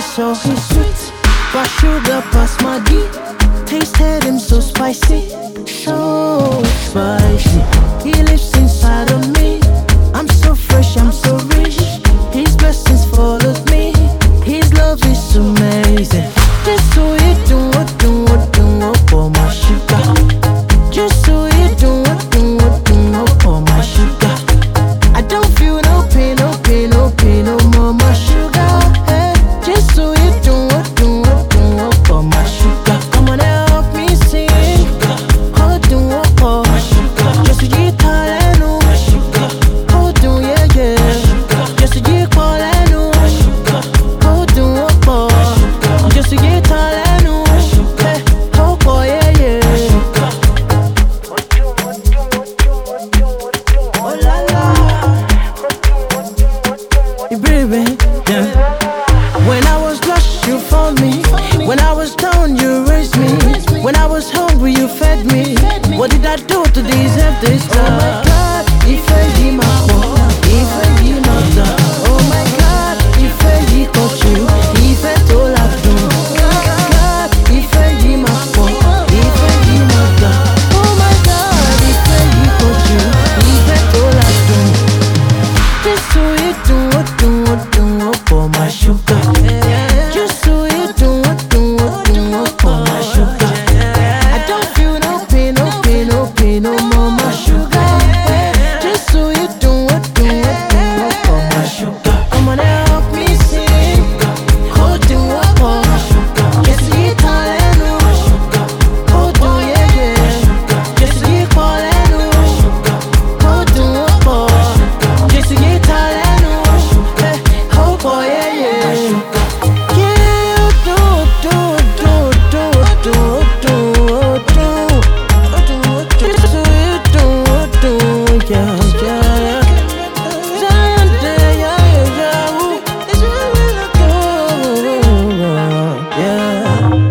so he's sweet, but sugar past Maggie. Tasted him so spicy, so spicy. He lives inside of me. I'm so fresh, I'm so rich. His blessings follow me. His love is amazing. Just so you do for my sugar. Just so you do for my sugar. I don't feel no pain, no pain, no pain, no more my sugar. Hey, just so you do for my sugar. Come on, help me sing. Oh, do for my sugar. Just so you call and know. Oh, do yeah yeah. Just so you call and know. Oh, do for. Just so you call and know. Hey, oh boy yeah yeah. Oh la la. Baby, yeah. When I was lost, you found me. When I was down, you raised me. When I was hungry, you fed me. What did I do to deserve this love? Oh my God, if I give my phone, if I give my love. Oh my God, if I give you, if I told I do. God, if I give my phone, if I give my love. Oh my God, if I give you, if I told I do. Just so you do for my sugar. Just so you do for my sugar. I don't feel no pain, no pain, no pain, no more my sugar. Just so you do for my sugar. Come on, help me sing. Oh, do for my sugar. Just so you call and know. Oh, do yeah yeah. Just so you call and know. Oh, do for. Just so you call and know. Hey, oh boy yeah yeah. Yeah, do. Just so you do, yeah.